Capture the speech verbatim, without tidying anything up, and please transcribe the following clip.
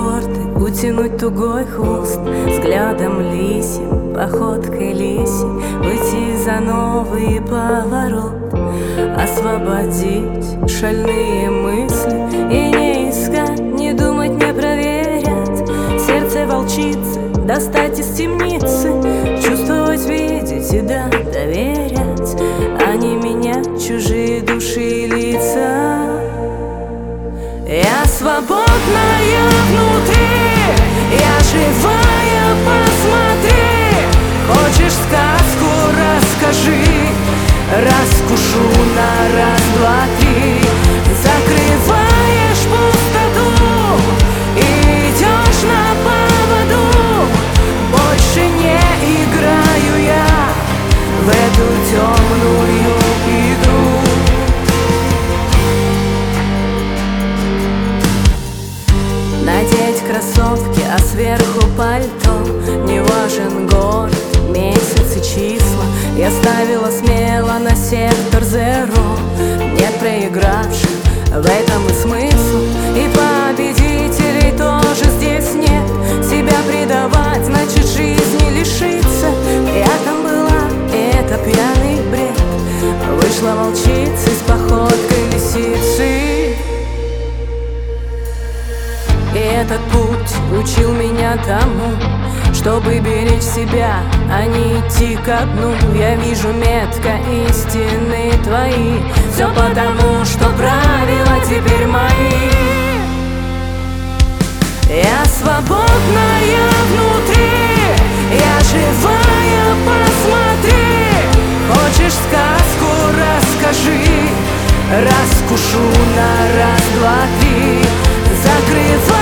гордой, утянуть тугой хвост, взглядом лисим, походкой лисим, выйти за новый поворот, освободить шальные мысли и не искать, не думать, не проверять. Сердце волчицы достать из темницы, чувствовать, видеть и да, доверять, а не менять чужие души и лица. Я свободная внутри, я живая, посмотри. Хочешь сказку, расскажи, раскушу на раз, два, три. Закрываешь пустоту и идешь на поводу. Больше не играю я в эту темную игру. Надеть кроссовки, а сверху пальто. Не важен год, месяц и числа. Я ставила смело на сектор зеро. Нет проигравших, в этом и смысл. И победителей тоже здесь нет. Себя предавать, значит жизни лишиться. Я там была, и это пьяный бред. Вышла волчицей с походкой лисицы. И этот путь учил меня тому, чтобы беречь себя, а не идти ко дну. Я вижу метко истины твои, все потому, что правила теперь мои. Я свободная внутри, я живая, посмотри. Хочешь сказку, расскажи, раскушу на раз, два, три. Закрывай